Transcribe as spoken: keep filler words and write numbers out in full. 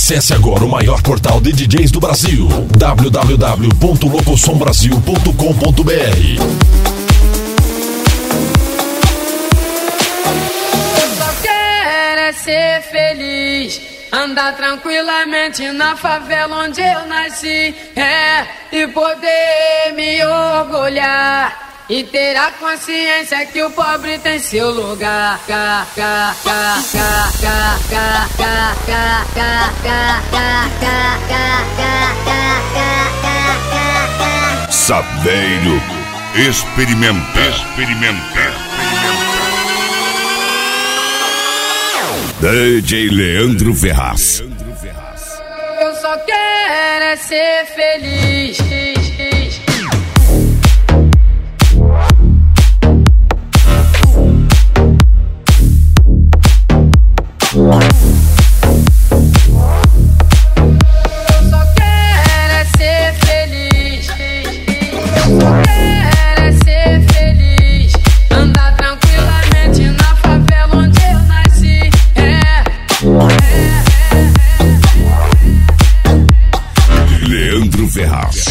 Acesse agora o maior portal de D Js do Brasil, w w w ponto locosom brasil ponto com ponto b r. Eu só quero é ser feliz, andar tranquilamente na favela onde eu nasci, é, e poder me orgulhar e ter a consciência que o pobre tem seu lugar. Saveiro experimenta, experimenta. D J Leandro Ferraz. Eu só quero é ser feliz. Ferraz.